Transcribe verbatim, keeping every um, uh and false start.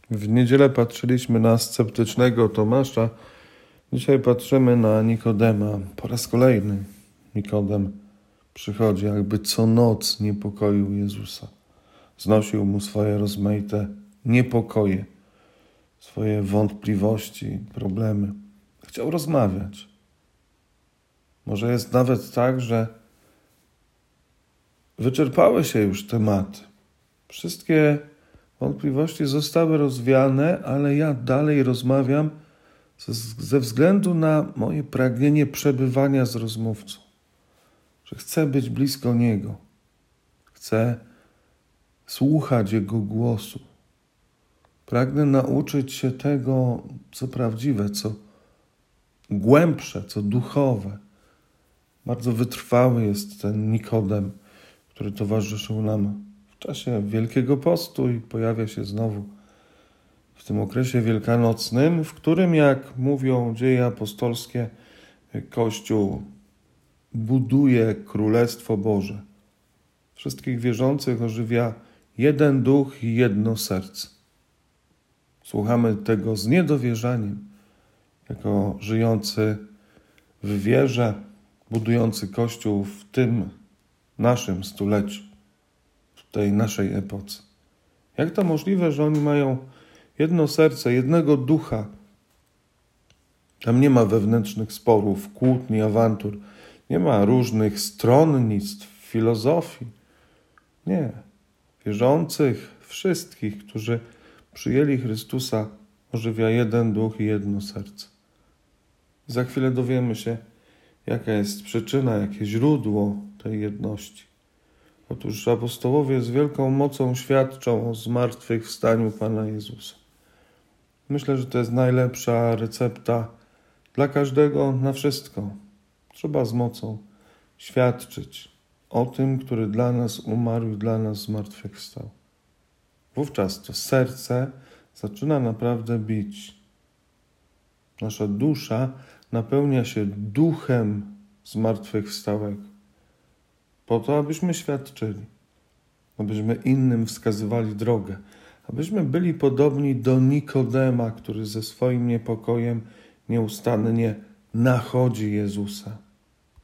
W niedzielę patrzyliśmy na sceptycznego Tomasza. Dzisiaj patrzymy na Nikodema. Po raz kolejny Nikodem przychodzi, jakby co noc niepokoił Jezusa. Znosił mu swoje rozmaite niepokoje, swoje wątpliwości, problemy. Chciał rozmawiać. Może jest nawet tak, że wyczerpały się już tematy. Wszystkie wątpliwości zostały rozwiane, ale ja dalej rozmawiam ze względu na moje pragnienie przebywania z rozmówcą. Że chcę być blisko Niego. Chcę słuchać Jego głosu. Pragnę nauczyć się tego, co prawdziwe, co głębsze, co duchowe. Bardzo wytrwały jest ten Nikodem, który towarzyszył nam w czasie Wielkiego Postu i pojawia się znowu w tym okresie wielkanocnym, w którym, jak mówią dzieje apostolskie, Kościół buduje Królestwo Boże. Wszystkich wierzących ożywia jeden duch i jedno serce. Słuchamy tego z niedowierzaniem, jako żyjący w wierze, budujący Kościół w tym naszym stuleciu, w tej naszej epoce. Jak to możliwe, że oni mają jedno serce, jednego ducha? Tam nie ma wewnętrznych sporów, kłótni, awantur. Nie ma różnych stronnictw, filozofii. Nie. Wierzących, wszystkich, którzy przyjęli Chrystusa, ożywia jeden duch i jedno serce. Za chwilę dowiemy się, jaka jest przyczyna, jakie źródło tej jedności. Otóż apostołowie z wielką mocą świadczą o zmartwychwstaniu Pana Jezusa. Myślę, że to jest najlepsza recepta dla każdego na wszystko. Trzeba z mocą świadczyć o tym, który dla nas umarł i dla nas zmartwychwstał. Wówczas to serce zaczyna naprawdę bić. Nasza dusza napełnia się duchem zmartwychwstałego. Po to, abyśmy świadczyli, abyśmy innym wskazywali drogę, abyśmy byli podobni do Nikodema, który ze swoim niepokojem nieustannie nachodzi Jezusa.